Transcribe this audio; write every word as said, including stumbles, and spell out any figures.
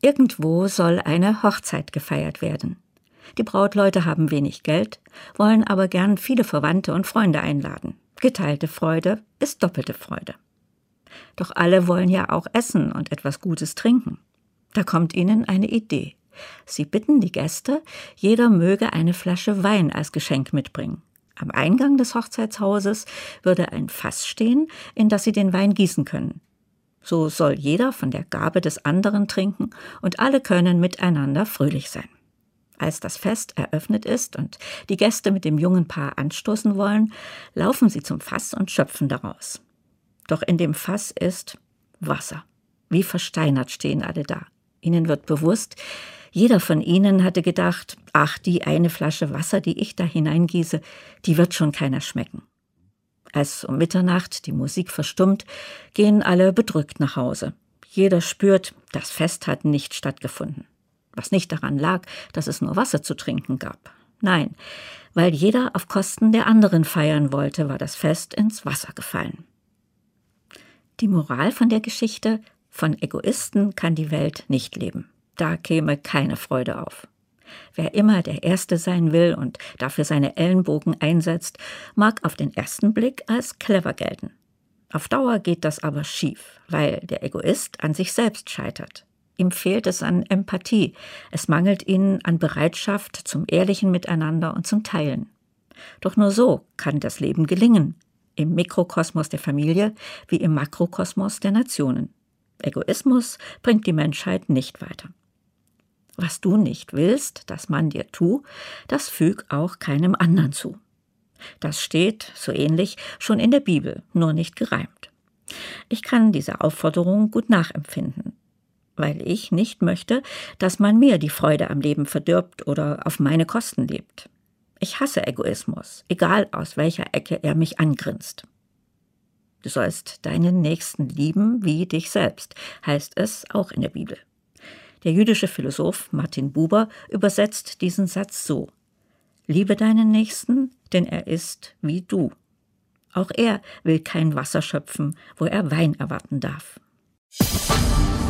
Irgendwo soll eine Hochzeit gefeiert werden. Die Brautleute haben wenig Geld, wollen aber gern viele Verwandte und Freunde einladen. Geteilte Freude ist doppelte Freude. Doch alle wollen ja auch essen und etwas Gutes trinken. Da kommt ihnen eine Idee. Sie bitten die Gäste, jeder möge eine Flasche Wein als Geschenk mitbringen. Am Eingang des Hochzeitshauses würde ein Fass stehen, in das sie den Wein gießen können. So soll jeder von der Gabe des anderen trinken und alle können miteinander fröhlich sein. Als das Fest eröffnet ist und die Gäste mit dem jungen Paar anstoßen wollen, laufen sie zum Fass und schöpfen daraus. Doch in dem Fass ist Wasser. Wie versteinert stehen alle da. Ihnen wird bewusst, jeder von ihnen hatte gedacht, ach, die eine Flasche Wasser, die ich da hineingieße, die wird schon keiner schmecken. Als um Mitternacht die Musik verstummt, gehen alle bedrückt nach Hause. Jeder spürt, das Fest hat nicht stattgefunden. Was nicht daran lag, dass es nur Wasser zu trinken gab. Nein, weil jeder auf Kosten der anderen feiern wollte, war das Fest ins Wasser gefallen. Die Moral von der Geschichte: Von Egoisten kann die Welt nicht leben. Da käme keine Freude auf. Wer immer der Erste sein will und dafür seine Ellenbogen einsetzt, mag auf den ersten Blick als clever gelten. Auf Dauer geht das aber schief, weil der Egoist an sich selbst scheitert. Ihm fehlt es an Empathie, es mangelt ihnen an Bereitschaft zum ehrlichen Miteinander und zum Teilen. Doch nur so kann das Leben gelingen, im Mikrokosmos der Familie wie im Makrokosmos der Nationen. Egoismus bringt die Menschheit nicht weiter. Was du nicht willst, dass man dir tu, das füg auch keinem anderen zu. Das steht, so ähnlich, schon in der Bibel, nur nicht gereimt. Ich kann diese Aufforderung gut nachempfinden, weil ich nicht möchte, dass man mir die Freude am Leben verdirbt oder auf meine Kosten lebt. Ich hasse Egoismus, egal aus welcher Ecke er mich angrinst. Du sollst deinen Nächsten lieben wie dich selbst, heißt es auch in der Bibel. Der jüdische Philosoph Martin Buber übersetzt diesen Satz so: Liebe deinen Nächsten, denn er ist wie du. Auch er will kein Wasser schöpfen, wo er Wein erwarten darf.